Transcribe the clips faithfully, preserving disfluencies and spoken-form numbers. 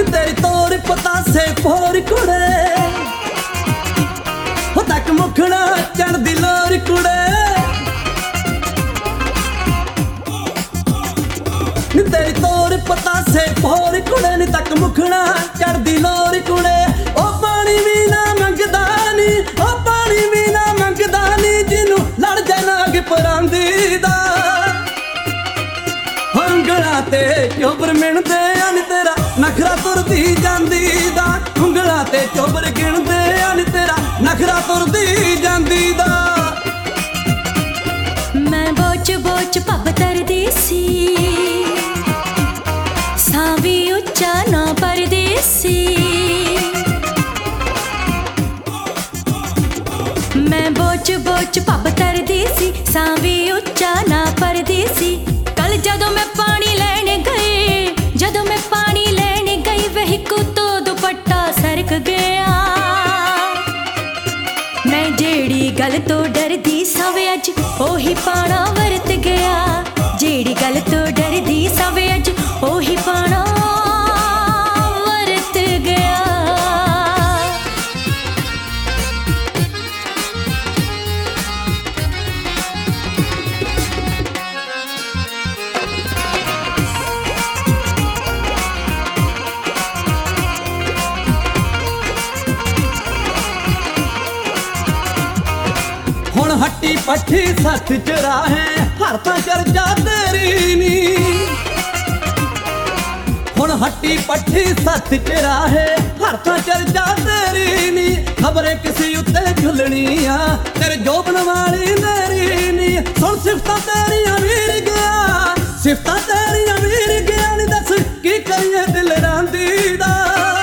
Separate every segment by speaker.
Speaker 1: ਨੀ ਤੇਰੀ ਤੋਰ ਪਤਾਸੇ ਫੋਰ ਕੁੜੇ ਹੋ ਤੱਕ ਮੁਖੜਾ ਚੜਦੀ ਲੋਰ ਕੁੜੇ ਨੀ ਤੇਰੀ ਤੋਰ ਪਤਾਸੇ ਫੋਰ ਕੁੜੇ ਨੀ ਤੱਕ ਮੁਖੜਾ ਚੜਦੀ ਲੋਰ ਕੁੜੇ ਉਹ ਪਾਣੀ ਵੀ ਨਾ ਮੰਗਦਾ ਨੀ ਉਹ ਪਾਣੀ ਵੀ ਨਾ ਮੰਗਦਾ ਨੀ ਜਿਹਨੂੰ ਲੜ ਜਾ ਨਾਗ ਪਰਾਂਦੀ ਦਾ ਉਂਗਲਾਂ ਤੇ ਚੋਬਰ ਮਿਣਦੇ ਆ ਨੀ ਤੇਰਾ ਨਖਰਾ ਤੁਰਦੀ ਜਾਂਦੀ ਦਾ ਉਂਗਲਾਂ ਤੇ ਚੋਬਰ ਗਿਣਦੇ ਆ ਨੀ ਤੇਰਾ ਨਖਰਾ ਤੁਰਦੀ ਜਾਂਦੀ ਦਾ
Speaker 2: ਮੈਂ ਬੋਚ ਬੋਚ ਪੱਬ ਤਰਦੀ ਸੀ ਸਾਂ ਵੀ ਉੱਚਾ ਨਾ ਪਰਦੇਸੀ ਮੈਂ ਬੋਚ ਬੋਚ ਪੱਬ ਤਰਦੀ ਸੀ ਸਾਂ ਵੀ ਉੱਚਾ ਨਾ ਪਰਦੇਸੀ ਕੱਲ ਜਦੋਂ ਮੈਂ ਪਾਣੀ ਲੈਣ ਗਈ ਜਦੋਂ ਮੈਂ ਪਾਣੀ ਲੈਣ ਗਈ ਵਹਿਕੂ ਤੋਂ ਦੁਪੱਟਾ ਸਰਕ ਗਿਆ ਮੈਂ ਜਿਹੜੀ ਗੱਲ ਤੋਂ ਡਰਦੀ ਸਾਂ ਵੇ ਅੱਜ ਉਹੀ ਪਾਣਾ ਵਰਤ ਗਿਆ ਜਿਹੜੀ ਗੱਲ ਤੋਂ ਡਰਦੀ ਸਾਂ ਵੇ ਅੱਜ ਉਹੀ ਪਾਣਾ ਵਰਤ ਗਿਆ
Speaker 1: ਹੁਣ ਹੱਟੀ ਪੱਠੀ ਸੱਤ ਚਰਾਹੇ ਹਰ ਤਾਂ ਚਰਚਾ ਤੇਰੀ ਨੀ ਹੁਣ ਹੱਟੀ ਪੱਠੀ ਸੱਤ ਚਰਾਹੇ ਹਰ ਤਾਂ ਚਰਚਾ ਤੇਰੀ ਨੀ ਖਬਰੇ ਕਿਸੇ ਉੱਤੇ ਝੁਲਣੀ ਆ ਤੇਰੇ ਜੋਬਨ ਵਾਲੀ ਮੇਰੀ ਨੀ ਸੁਣ ਸਿਫਤਾਂ ਤੇਰੀਆਂ ਵੀਰ ਗਿਆ ਸਿਫਤਾਂ ਤੇਰੀਆਂ ਵੀਰ ਗਿਆ ਨੀ ਦੱਸ ਕੀ ਕਰੀਏ ਦਿਲ ਰਾਂਦੀ ਦਾ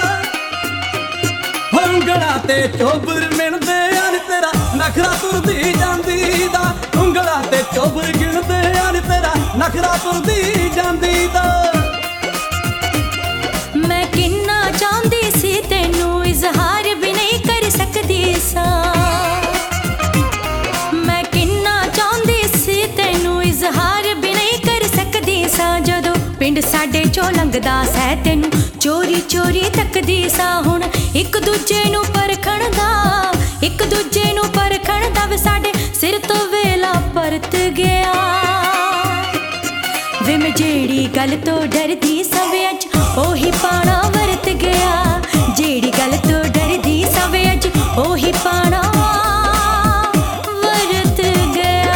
Speaker 1: ਉਂਗਲਾਂ ਤੇ ਚੋਬਰ ਮਿਣਦੇ ਆ ਨੀ ਤੇਰਾ ਨਖਰਾ ਤੁਰਦੀ ਜਾਂਦੀ ਦਾ ਉਂਗਲਾਂ ਤੇ ਚੋਬਰ ਗਿਣਦੇ ਆ ਨੀ ਤੇਰਾ ਨਖਰਾ ਤੁਰਦੀ ਜਾਂਦੀ ਦਾ
Speaker 2: ਮੈਂ ਕਿੰਨਾ ਚਾਹੁੰਦੀ ਸੀ ਤੈਨੂੰ ਇਜ਼ਹਾਰ ਵੀ ਨਹੀਂ ਕਰ ਸਕਦੀ ਸਾਂ ਮੈਂ ਕਿੰਨਾ ਚਾਹੁੰਦੀ ਸੀ ਤੈਨੂੰ ਇਜ਼ਹਾਰ ਵੀ ਨਹੀਂ ਕਰ ਸਕਦੀ ਸਾਂ ਜਦੋਂ ਪਿੰਡ ਸਾਡੇ ਚੋਂ ਲੰਘਦਾ ਸੈ ਤੈਨੂੰ ਚੋਰੀ ਚੋਰੀ ਤੱਕਦੀ ਸਾਂ ਹੁਣ ਇੱਕ ਦੂਜੇ ਨੂੰ ਪਰਖਣ ਦਾ ਇੱਕ ਦੂਜੇ ਨੂੰ ਪਰਖਣ ਦਾ ਵੇ ਸਾਡੇ ਸਿਰ ਤੋਂ ਵੇਲਾ ਪਰਤ ਗਿਆ ਵੇ ਮੈਂ ਜਿਹੜੀ ਗੱਲ ਤੋਂ ਡਰਦੀ ਸਾਂ ਵੇ ਅੱਜ ਉਹੀ ਪਾਣਾ ਵਰਤ ਗਿਆ ਜਿਹੜੀ ਗੱਲ ਤੋਂ ਡਰਦੀ ਸਾਂ ਵੇ ਅੱਜ ਉਹੀ ਪਾਣਾ ਵਰਤ ਗਿਆ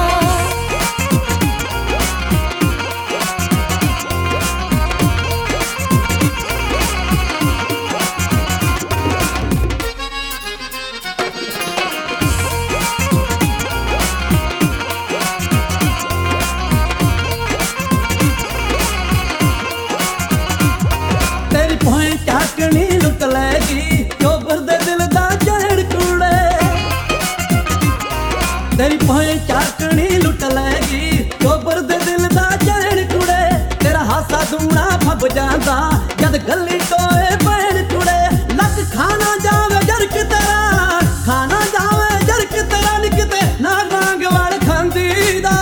Speaker 1: ਤੇਰੀ ਭੋਏ ਝਾਕਣੀ ਲੁੱਟ ਲੈਗੀ ਚੋਬਰ ਦੇ ਦਿਲ ਦਾ ਚੜ ਕੁੜੇ ਤੇਰੀ ਭੋਏ ਝਾਕਣੀ ਲੁੱਟ ਲੈਗੀ ਚੋਬਰ ਦੇ ਦਿਲ ਦਾ ਚੜ ਕੁੜੇ ਤੇਰਾ ਹਾਸਾ ਦੂਣਾ ਫੱਬ ਜਾਂਦਾ ਜਦ ਗੱਲੀ ਟੋਏ ਪੈਣ ਕੁੜੇ ਲੱਕ ਖਾਣਾ ਜਾਵੇ ਜਰਕ ਤੇਰਾ ਖਾਣਾ ਜਾਵੇ ਜਰਕ ਤੇਰਾ ਨੀ ਕਿਤੇ ਨਾ ਵਾਂਗ ਵਾਲ ਖਾਂਦੀ ਦਾ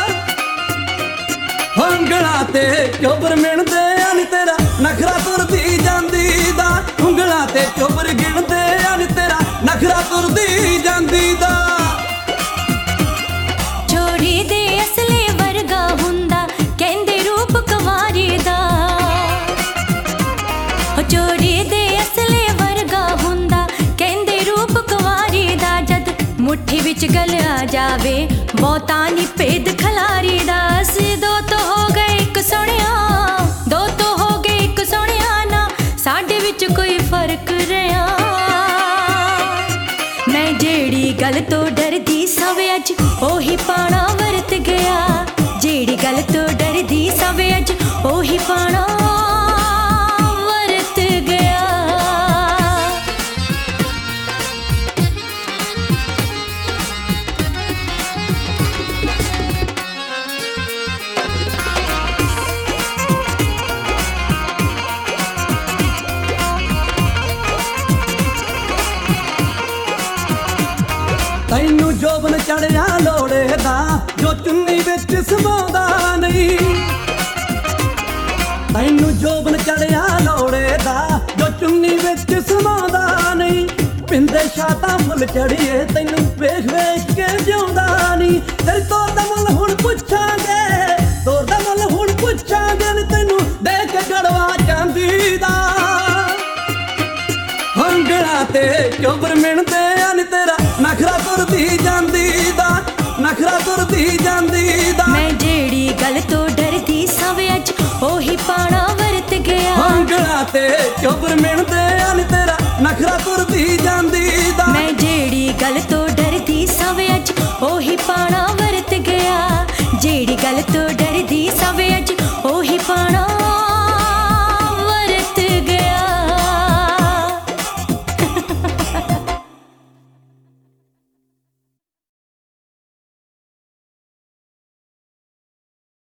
Speaker 1: ਉਂਗਲਾਂ ਤੇ ਚੋਬਰ ਮਿਣਦੇ ਆ ਨੀ ਤੇਰਾ ਨਖਰਾ ਤੁਰਦੀ ਜਾਂਦੀ ਦਾ ਉਂਗਲਾਂ ਤੇ ਚੋਬਰ ਗਿਣਦੇ ਆ ਨੀ ਤੇਰਾ ਨਖਰਾ ਤੁਰਦੀ ਜਾਂਦੀ ਦਾ
Speaker 2: ਚੋਰੀ ਦੇ ਅਸਲੇ ਵਰਗਾ ਹੁੰਦਾ ਕਹਿੰਦੇ ਰੂਪ ਕੁਵਾਰੀ ਦਾ ਚੋਰੀ ਦੇ ਅਸਲੇ ਵਰਗਾ ਹੁੰਦਾ ਕਹਿੰਦੇ ਰੂਪ ਕੁਵਾਰੀ ਦਾ ਜਦ ਮੁੱਠੀ ਵਿੱਚ ਗਲ ਆ ਜਾਵੇ ਬਹੁਤਾ ਨੀ ਭੇਦ ਖਲਾਰੀ ਦਾ ਅਸੀਂ ਦੋ ਤੋਂ ਹੋ ਗਏ ਇੱਕ ਸੁਣਿਆ ਦੋ ਤੋਂ ਹੋ ਗਏ ਇੱਕ ਸੁਣਿਆ ਨਾ ਸਾਡੇ ਵਿੱਚ ਕੋਈ ਫਰਕ ਰਿਹਾ ਮੈਂ ਜਿਹੜੀ ਗੱਲ ਤੋਂ ਡਰਦੀ ਸਾਂ ਵੇ ਅੱਜ ਉਹੀ ਪਾਣਾ ਵਰਤ ਗਿਆ ਜਿਹੜੀ ਗੱਲ ਤੋਂ ਡਰਦੀ ਸਾਂ ਵੇ ਅੱਜ ਉਹੀ ਪਾਣਾ ਵਰਤ ਗਿਆ
Speaker 1: ਤੈਨੂੰ ਜੋਬਨ ਚੜਿਆ ਲੋੜੇ ਦਾ ਜੋ ਚੁੰਨੀ ਵਿੱਚ ਸਮਾਉਂਦਾ ਨਹੀਂ ਤੈਨੂੰ ਜੋਬਨ ਚੜਿਆ ਲੋੜੇ ਦਾ ਵਿੱਚ ਸਮਾਉਂਦਾ ਨਹੀਂ। ਪਿੰਦੇ ਸ਼ਾਤਾਂ ਫੁੱਲ ਚੜੀਏ ਤੈਨੂੰ ਵੇਖ ਵੇਖ ਕੇ ਜਿਉਂਦਾ ਨਹੀਂ। ਤੇਰੀ ਤੋਰ ਦਾ ਮੁੱਲ ਹੁਣ ਪੁੱਛਾਂਗੇ, ਤੋਰ ਦਾ ਮੁੱਲ ਹੁਣ ਪੁੱਛਾਂਗੇ ਨੀ ਤੈਨੂੰ ਦੇ ਕੇ ਗੜਵਾ ਚਾਂਦੀ ਦਾ। ਹੰਗਣਾ ਤੇ ਚੋਬਰ ਮਿਣਦੇ ਆ ਨੀ ਤੇਰਾ ਨਖਰਾ ਤੁਰਦੀ ਜਾਂਦੀ ਦਾ, ਨਖਰਾ ਤੁਰਦੀ ਜਾਂਦੀ ਦਾ।
Speaker 2: ਮੈਂ ਜਿਹੜੀ ਗੱਲ ਤੋਂ ਡਰਦੀ ਸਾਂ ਵੇ ਅੱਜ ਉਹੀ ਪਾਣਾ ਵਰਤ ਗਿਆ।
Speaker 1: ਹੰਗਣਾ ਤੇ ਚੋਬਰ ਮਿਣਦੇ ਆ ਨੀ ਤੇਰਾ ਨਖਰਾ ਤੁਰਦੀ ਜਾਂਦੀ ਦਾ।
Speaker 2: ਮੈਂ ਜਿਹੜੀ ਗੱਲ ਤੋਂ ਡਰਦੀ ਸਾਂ ਵੇ ਅੱਜ